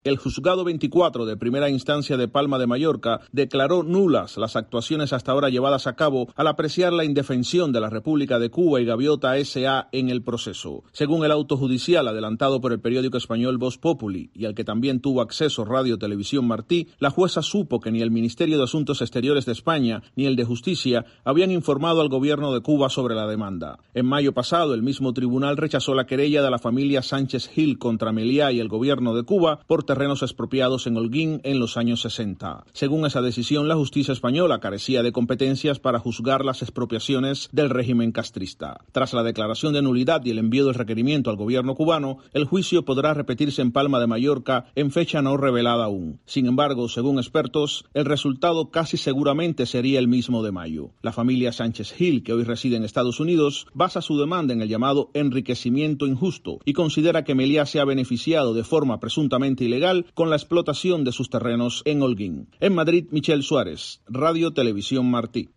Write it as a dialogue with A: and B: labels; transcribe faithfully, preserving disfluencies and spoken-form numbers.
A: El juzgado veinticuatro de primera instancia de Palma de Mallorca declaró nulas las actuaciones hasta ahora llevadas a cabo al apreciar la indefensión de la República de Cuba y Gaviota S A en el proceso. Según el auto judicial adelantado por el periódico español Voz Populi y al que también tuvo acceso Radio Televisión Martí, la jueza supo que ni el Ministerio de Asuntos Exteriores de España ni el de Justicia habían informado al gobierno de Cuba sobre la demanda. En mayo pasado, el mismo tribunal rechazó la querella de la familia Sánchez Gil contra Meliá y el gobierno de Cuba por terrenos expropiados en Holguín en los años sesenta. Según esa decisión, la justicia española carecía de competencias para juzgar las expropiaciones del régimen castrista. Tras la declaración de nulidad y el envío del requerimiento al gobierno cubano, el juicio podrá repetirse en Palma de Mallorca en fecha no revelada aún. Sin embargo, según expertos, el resultado casi seguramente sería el mismo de mayo. La familia Sánchez Gil, que hoy reside en Estados Unidos, basa su demanda en el llamado enriquecimiento injusto y considera que Meliá se ha beneficiado de forma presuntamente ilegal con la explotación de sus terrenos en Holguín. En Madrid, Michel Suárez, Radio Televisión Martí.